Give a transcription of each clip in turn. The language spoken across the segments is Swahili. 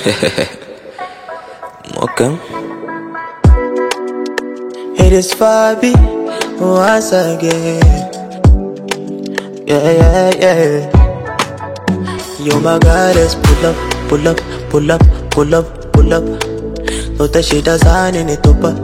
Okay. It is Fabi once again. Yeah. Yo, my goddess, pull up. Tota shida zani ni tupa.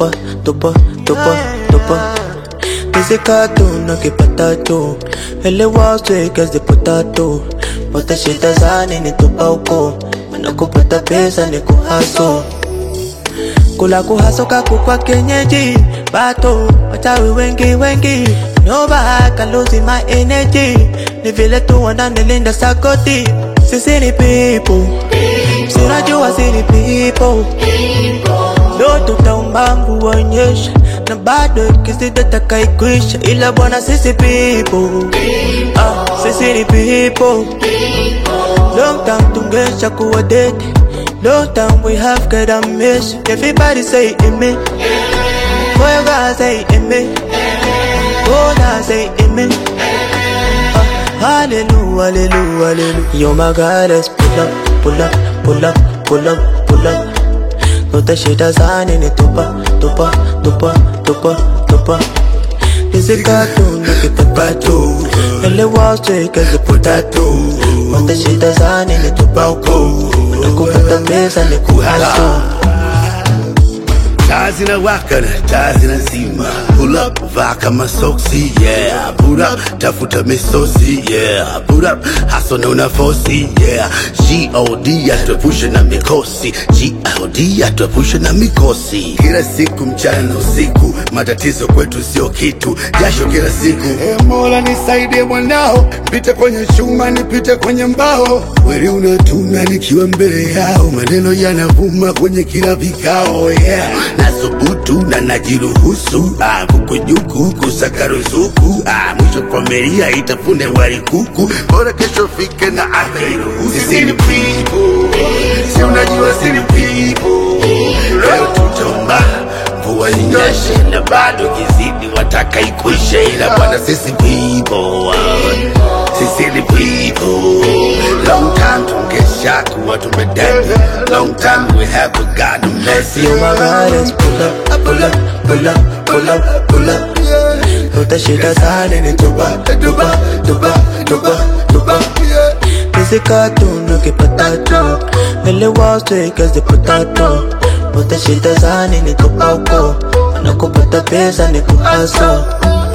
Kisi cartoon na kipatato. Hele waswe kazi potato. Tota shida zani ni tupa uko. Manakupata pesa ni kuhaso. Kula kuhaso kakukwa kenyeji. Bato, wachawi wengi. No back, I'm losing my energy. Ni vile tu wana nilinda sakoti. Sisi ni people. Sinajua sisi people. Leo tutaomba mvua inyeshe. Na bado ikizidi kaikwisha. Ila bwana sisi people. Sisi ni people. Long time tungesha kuwa dead. Long time we have got a mission. Everybody say amen. Boy you gotta say amen. Oh now say amen. Hallelujah. Yo my goddess, pull up. Tota shida zani ni tupa. This cartoon na kipatato. Hele waswe kazi potato. Tota shida zani ni tupa uko. Manakupata pesa ni kuhaso. Taa zinawaka na taa zinazima. Pull up, vaa kama soksi, yeah. Pull up, tafuta misosi, yeah. Pull up, hustle na unafosi, yeah. G.O.D. atuepushe na mikosi. G.O.D. atuepushe na mikosi. Kila siku mchana na usiku, matatizo kwetu sio kitu. Jasho kila siku. Mola nisaidie mwanao, pite kwenye chuma nipite kwenye mbao. Weli unatuna nikiwa mbele yao, maneno yanavuma kwenye kila vikao, yeah. Nasubutu na najiruhusu kukujuku kusaka ruzuku mwisho familia itafune wali kuku. Bora kesho fike na atairuhusu. Sisi ni people. Si unajua sisi ni people. Leo tutomba mvua inyeshe. Na bado kizidi wataka ikwishe. Ila bwana sisi people. Sisi ni people. Long time tungesha kuwa tumedeni. Long time we have got a messy. Yo my goddess, pull up. Tota shida zani ni tupa. Kisi cartoon na kipatato. Hele waswe kazi potato. Tota shida zani ni tupa uko. Manakupata pesa ni kuhaso.